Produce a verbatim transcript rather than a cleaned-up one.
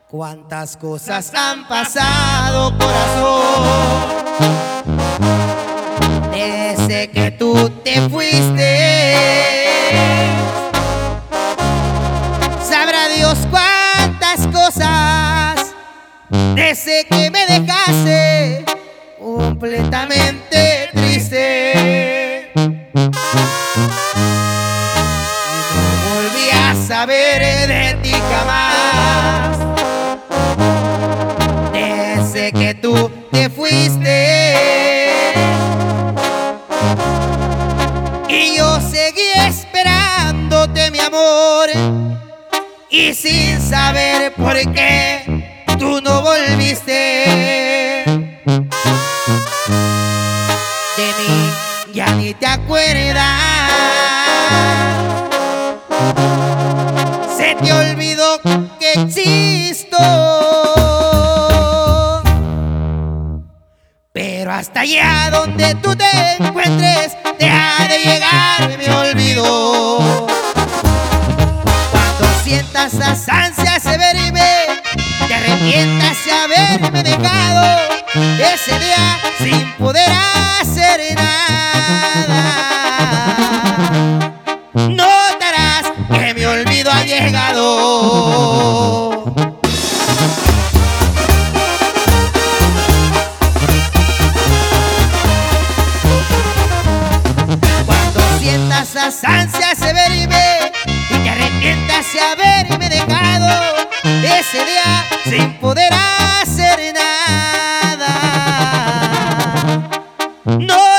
Cuántas cosas han pasado, corazón, desde que tú te fuiste. Sabrá Dios cuántas cosas desde que me dejaste completamente triste. Y no volví a saber de ti jamás desde que tú te fuiste. Y yo seguí esperándote, mi amor, y sin saber por qué tú no volviste. De mí ya ni te acuerdas, se te olvidó que existo. Pero hasta allá donde tú te encuentres, te ha de llegar mi olvido. Cuando sientas las ansias de verme, te arrepientas de haberme dejado ese día sin poder hacer nada. Notarás que mi olvido ha llegado. Sientas las ansias de verme y te arrepientas de haberme dejado ese día sin poder hacer nada. No